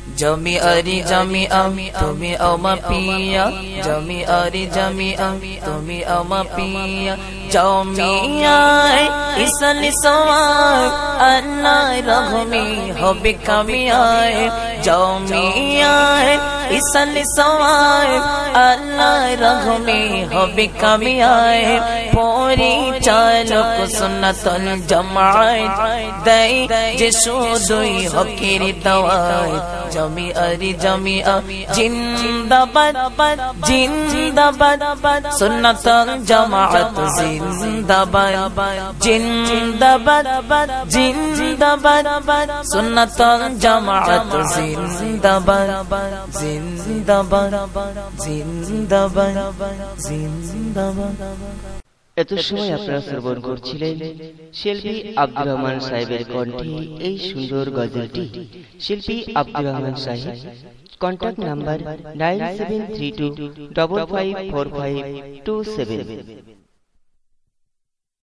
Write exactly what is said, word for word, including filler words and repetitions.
জমি আরি জমি আমি তুমি আমা পিয়া জমি আরি জমি আমি তুমি আমা পিয়া জমিয়ায় ইসলি সওয়াই আল্লাহ রহমি হবে কামিয়ায় জমিয়ায় ইসলি সওয়াই আল্লাহ রহমি হবে কামিয়ায় পরিচালক সুন্নাতুল জামাত দেই যে শুধুই হকের দাওয়াত জমি আরি জমি আ জিন্দাবাদ জিন্দাবাদ সুন্নাতুল জামাত জিন্দাবাদ জিন্দাবাদ জিন্দাবাদ সুন্নাতুল জামাত জিন্দাবাদ জিন্দাবাদ জিন্দাবাদ জিন্দাবাদ। এত সময় আপনারা শ্রবণ করছিলেন শিল্পী আব্দুর রহমান সাহেবের কণ্ঠে এই সুন্দর গজলটি। শিল্পী আব্দুর রহমান সাহেব, contact number nine seven three two double five four five two seven.